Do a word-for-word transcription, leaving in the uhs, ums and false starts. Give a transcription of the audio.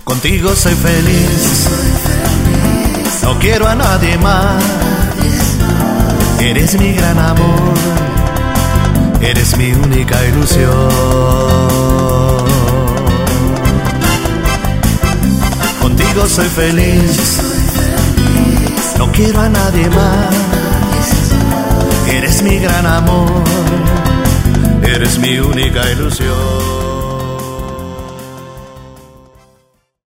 Contigo soy feliz, no quiero a nadie más. Eres mi gran amor, eres mi única ilusión. Contigo soy feliz, no quiero a nadie más. Eres mi gran amor, eres mi única ilusión.